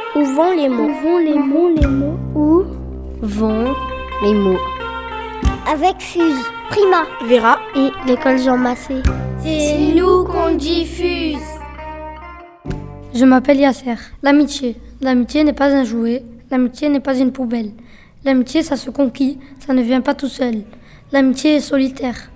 Où vont les mots? Où vont les mots? Où vont les mots? Avec Fuse, Prima, Vera et l'école Jean Massé. C'est nous qu'on diffuse. Je m'appelle Yasser. L'amitié. L'amitié n'est pas un jouet. L'amitié n'est pas une poubelle. L'amitié, ça se conquit. Ça ne vient pas tout seul. L'amitié est solitaire.